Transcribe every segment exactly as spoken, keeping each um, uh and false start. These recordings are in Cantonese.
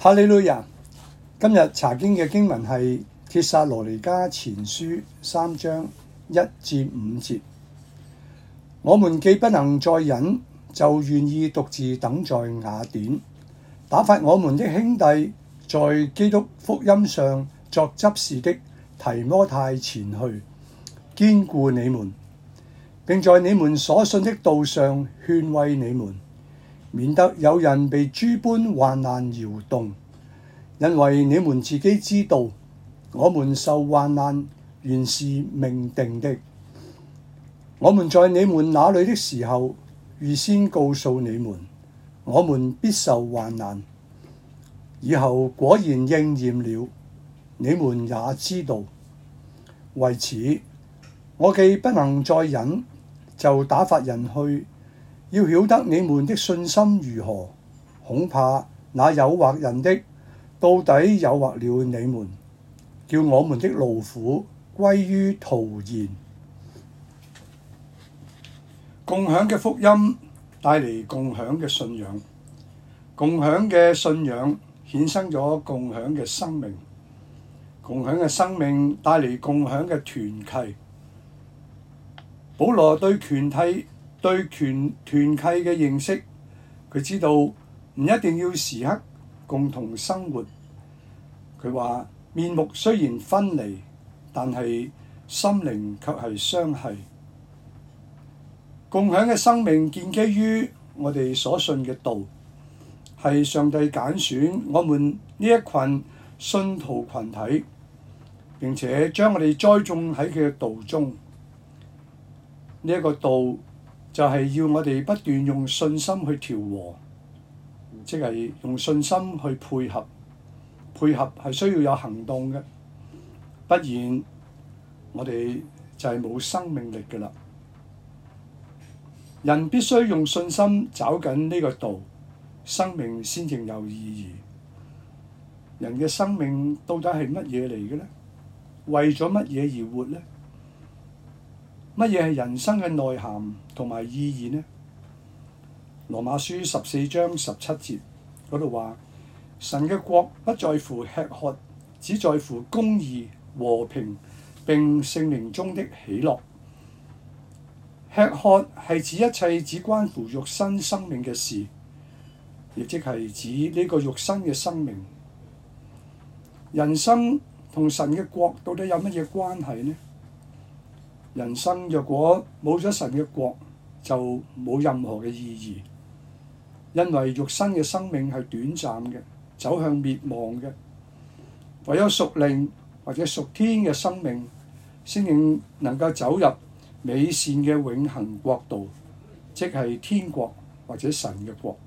哈利路亞！今日查經嘅經文係帖撒羅尼迦前書三章一至五節。我們既不能再忍，就願意獨自等在雅典，打發我們的兄弟在基督福音上作執事的提摩太前去，堅固你們，並在你們所信的道上勸慰你們，免得有人被諸般患難搖動，因為你們自己知道，我們受患難原是命定的。我們在你們那裏的時候，預先告訴你們，我們必受患難。以後果然應驗了，你們也知道。為此，我既不能再忍，就打發人去，要曉得你們的信心如何。恐怕那誘惑人的，到底誘惑了你們，叫我們的勞苦歸於徒然。共享嘅福音帶嚟共享嘅信仰，共享嘅信仰衍生咗共享嘅生命，共享嘅生命帶嚟共享嘅團契。保羅對團契對團團契嘅認識，佢知道唔一定要時刻共同生活。佢話面目雖然分離，但係心靈卻係相繫。共享嘅生命建基於我哋所信嘅道，係上帝揀選我們呢一群信徒群體，並且將我哋栽種喺佢嘅道中。呢、這、一個道就係要我哋不斷用信心去調和，即係用信心去配合。配合係需要有行動嘅，不然我哋就係冇生命力嘅啦。人必須用信心找緊呢個道，生命先至有意義。人嘅生命到底係乜嘢嚟嘅呢？為咗乜嘢而活呢？乜嘢係人生嘅內涵同埋意義呢？羅馬書十四章十七節嗰度話：神嘅國不在乎吃喝，只在乎公義、和平並聖靈中的喜樂。吃喝係指一切只關乎肉身生命嘅事，亦即係指呢個肉身嘅生命。人生同神嘅國到底有乜嘢關係呢？人生若果冇咗神嘅國，就冇任何嘅意義，因為肉身嘅生命係短暫嘅，走向滅亡嘅。唯有屬靈或者屬天嘅生命，先至能夠走入美善嘅永恆國度，即係天國或者神嘅國。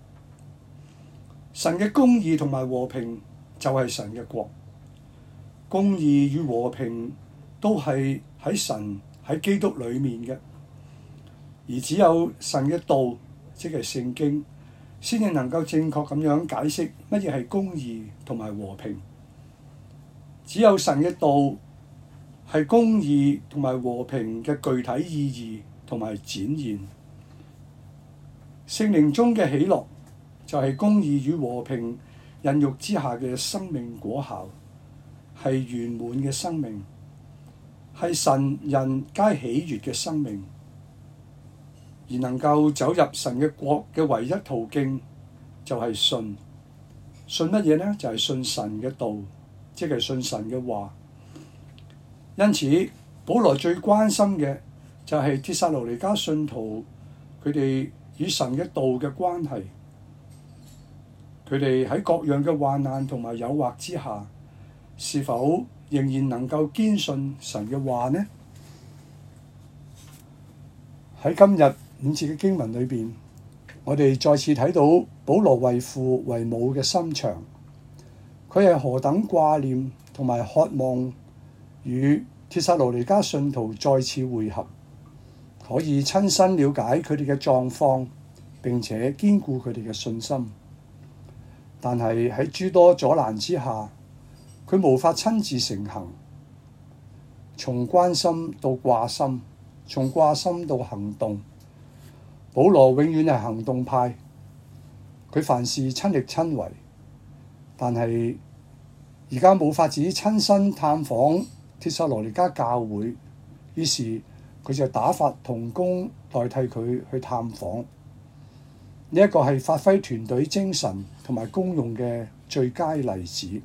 神嘅公義同埋和平就係神嘅國。公義與和平都係喺神喺基督裡面嘅，而只有神嘅道，即係聖經，先至能夠正確咁樣解釋乜嘢係公義同埋和平。只有神嘅道係公義同埋和平嘅具體意義同埋展現。聖靈中嘅喜樂就係公義與和平孕育之下嘅生命果效，係圓滿嘅生命，係神人皆喜悅嘅生命。而能夠走入神嘅國嘅唯一途徑就係信。信乜嘢呢？就係信神嘅道，即係信神嘅話。因此，保羅最關心嘅就係帖撒羅尼迦信徒佢哋與神嘅道嘅關係。佢哋喺各樣嘅患難同埋誘惑之下，是否仍然能夠堅信神嘅話呢？喺今日五節嘅經文裏邊，我哋再次睇到保羅為父為母嘅心腸，佢係何等掛念同埋渴望與帖撒羅尼迦信徒再次會合，可以親身了解佢哋嘅狀況，並且堅固佢哋嘅信心。但係喺諸多阻攔之下，佢無法親自成行。從關心到掛心，從掛心到行動，保羅永遠係行動派。佢凡事親力親為， 但係而家冇法子親身探訪帖撒羅尼迦教會，於是佢就打發同工代替佢去探訪。呢一個係發揮團隊精神同埋功用嘅最佳例子。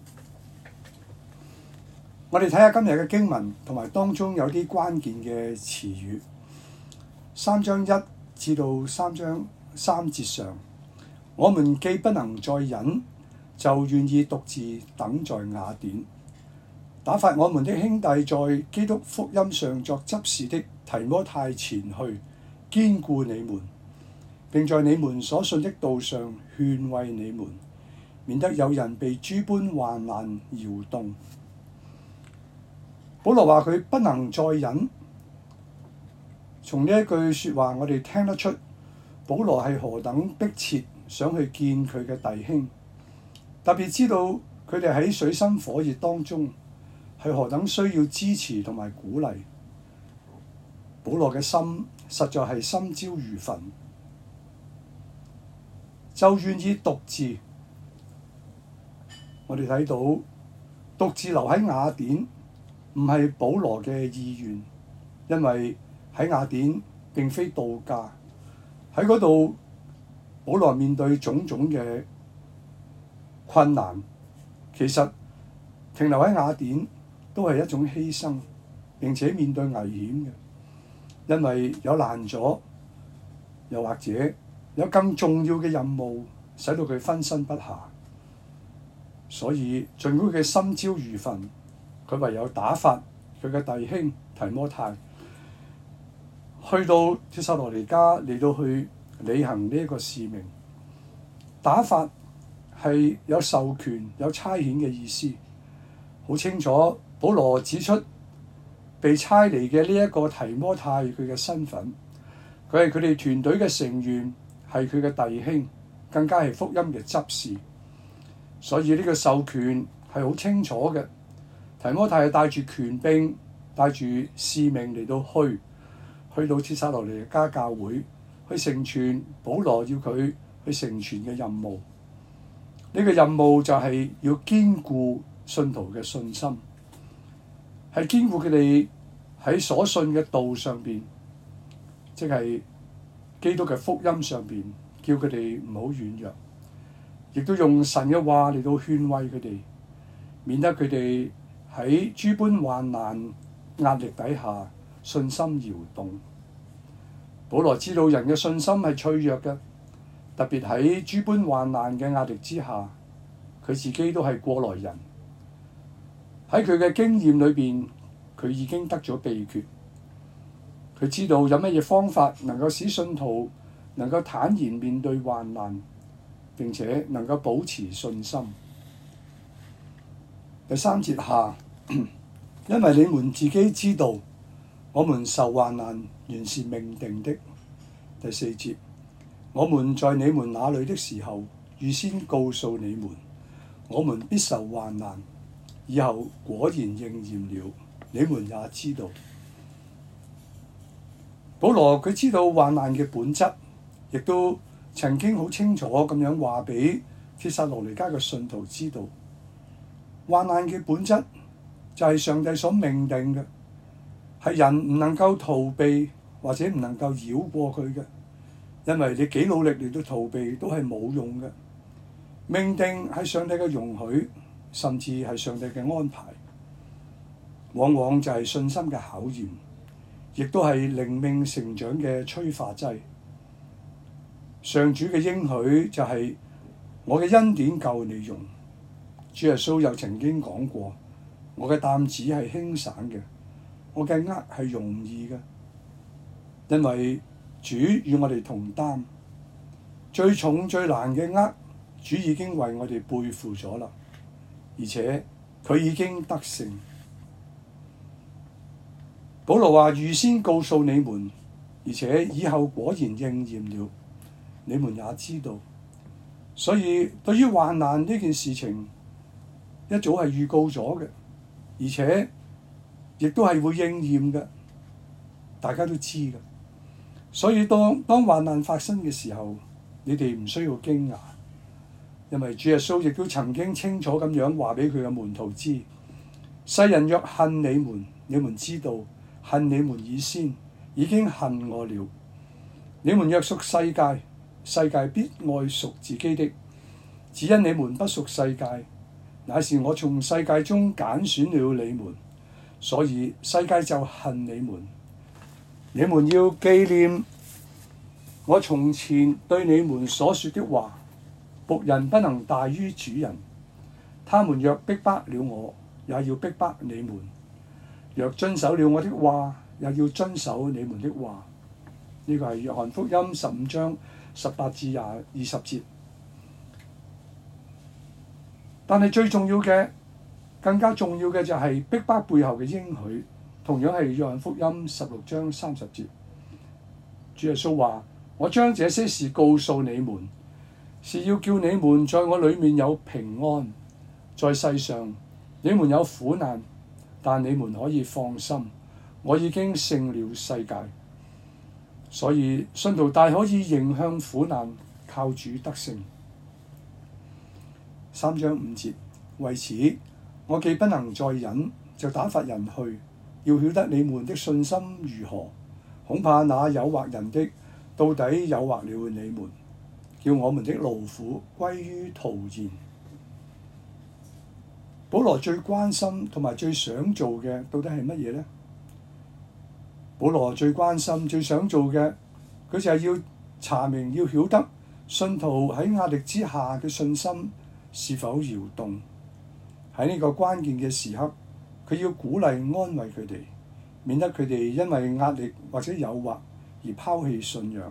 我哋睇下今日嘅經文，同埋當中有啲關鍵嘅詞語。三章一至到三章三節上，我們既不能再忍，就願意獨自等在雅典。打發我們的兄弟在基督福音上作執事的提摩太前去，堅固你們，並在你們所信的道上勸慰你們，免得有人被諸般患難搖動。保羅話佢不能再忍，從呢一句説話我哋聽得出保羅係何等迫切想去見佢嘅弟兄，特別知道佢哋喺水深火熱當中係何等需要支持同埋鼓勵。保羅嘅心實在係心焦如焚，就願意獨自。我哋睇到獨自留喺雅典唔係保羅嘅意願，因為喺雅典並非度假，喺嗰度保羅面對種種嘅困難，其實停留喺雅典都係一種犧牲，並且面對危險嘅，因為有難阻，又或者有更重要嘅任務使到佢分身不下，所以儘管佢心焦如焚，佢唯有打發佢嘅弟兄提摩太去到帖撒羅尼迦嚟到去履行呢一個使命。打發係有授權有差遣嘅意思，好清楚。保羅指出被差嚟嘅呢一個提摩太佢嘅身份，佢係佢哋團隊嘅成員，係佢嘅弟兄，更加係福音嘅執事，所以呢個授權係好清楚嘅。提摩太係帶住權柄，帶住使命嚟到去，去到帖撒羅尼迦教會，去成全保羅要佢去成全嘅任務。呢、這個任務就係要堅固信徒嘅信心，係堅固佢哋喺所信嘅道上邊，即係基督嘅福音上邊，叫佢哋唔好軟弱，亦都用神嘅話嚟到勸慰佢哋，免得佢哋喺諸般患難壓力底下信心搖動。保羅知道人嘅信心係脆弱嘅，特別喺諸般患難嘅壓力之下，佢自己都係過來人。喺佢嘅經驗裏邊，佢已經得咗秘訣。佢知道有乜嘢方法能夠使信徒能夠坦然面對患難，並且能夠保持信心。第三節下，因為你們自己知道，我們受患難原是命定的。第四節，我們在你們那裏的時候，預先告訴你們，我們必受患難，以後果然應驗了，你們也知道。保羅佢知道患難嘅本質，亦都曾經好清楚咁樣話俾帖撒羅尼迦嘅信徒知道，患難嘅本質就係上帝所命定嘅，係人唔能夠逃避或者唔能夠繞過佢嘅，因為你幾努力嚟到逃避都係冇用嘅。命定係上帝嘅容許，甚至係上帝嘅安排，往往就係信心嘅考驗，亦都係靈命成長嘅催化劑。上主嘅應許就係我嘅恩典夠你用。主耶穌又曾經講過，我嘅擔子係輕省嘅，我嘅軛係容易嘅，因為主與我哋同擔，最重最難嘅軛，主已經為我哋背負咗啦，而且佢已經得勝。保羅話預先告訴你們，而且以後果然應驗了，你們也知道。所以對於患難呢件事情，一早係預告咗嘅，而且亦都係會應驗嘅，大家都知嘅。所以當當患難發生嘅時候，你哋唔需要驚訝， 因為主耶穌亦都曾經清楚咁樣話俾佢嘅門徒知：世人若恨你們，你們知道恨你們以先已經恨我了。你們若屬世界，世界必愛屬自己的；只因你們不屬世界，乃是我從世界中揀選了你們，所以世界就恨你們。你們要紀念我從前對你們所說的話：僕人不能大於主人。他們若逼迫了我，也要逼迫你們；若遵守了我的話，也要遵守你們的話。呢個係約翰福音十五章十八至廿二十節。但係最重要嘅，更加重要嘅就係逼迫背後嘅應許，同樣係約翰福音十六章三十節。主耶穌話：我將這些事告訴你們，是要叫你們在我裡面有平安。在世上你們有苦難，但你們可以放心，我已經勝了世界。所以信徒大可以迎向苦難，靠主得勝。三章五節，為此我既不能再忍，就打發人去，要曉得你們的信心如何。恐怕那誘惑人的，到底誘惑了你們，叫我們的勞苦歸於徒然。保羅最關心同埋最想做嘅，到底係乜嘢呢？保羅最關心、最想做嘅，佢就係要查明、要曉得信徒喺壓力之下嘅信心是否搖動。喺呢個關鍵嘅時刻，佢要鼓勵、安慰佢哋，免得佢哋因為壓力或者誘惑而拋棄信仰。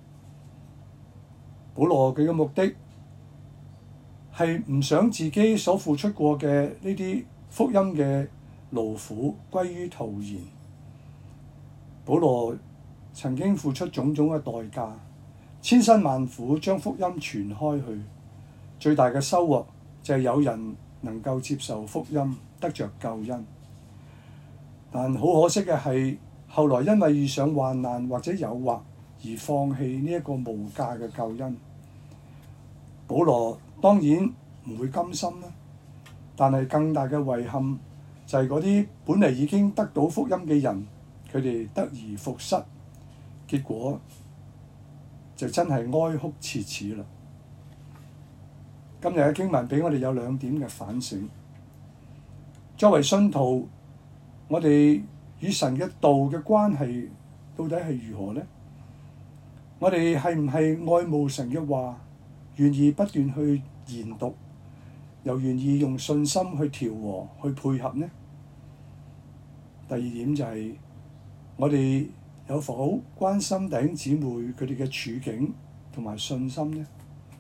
保羅佢嘅目的係唔想自己所付出過嘅呢啲福音嘅勞苦歸於徒然。保羅曾經付出種種嘅代價，千辛萬苦將福音傳開去，最大嘅收穫就係有人能夠接受福音，得着救恩。但好可惜嘅係，後來因為遇上患難或者誘惑而放棄呢一個無價嘅救恩。保羅當然唔會甘心啦，但係更大嘅遺憾就係嗰啲本嚟已經得到福音嘅人，佢哋得而復失，結果就真係哀哭切齒啦。今日嘅經文俾我哋有兩點嘅反省。作為信徒，我哋與神嘅道嘅關係到底係如何呢？我哋係唔係愛慕神嘅話，願意不斷去研讀，又願意用信心去調和、去配合呢？第二點就係、是、我哋有否關心弟兄姊妹佢哋嘅處境同埋信心呢？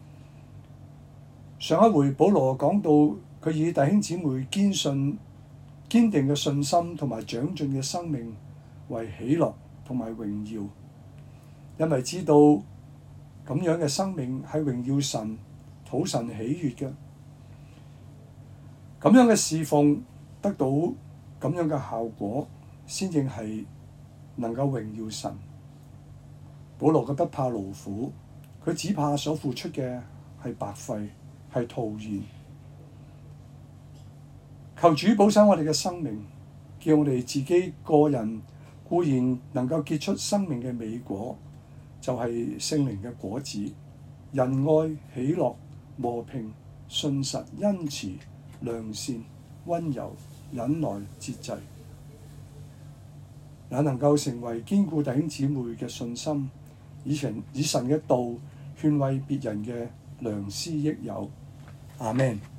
上一回保羅講到佢以弟兄姊妹堅信、堅定嘅信心同埋長進嘅生命為喜樂同埋榮耀，因為知道咁樣嘅生命係榮耀神、討神喜悅嘅。咁樣嘅侍奉得到咁樣嘅效果，先正係能夠榮耀神。保羅嘅不怕勞苦，佢只怕所付出嘅係白費，係徒然。求主保守我哋嘅生命，叫我哋自己個人固然能夠結出生命嘅美果，就係聖靈嘅果子：仁愛、喜樂、和平、信實、恩慈、良善、溫柔、忍耐、節制，也能夠成為堅固弟兄姊妹嘅信心，以神以神嘅道勸慰別人嘅良師益友。阿們。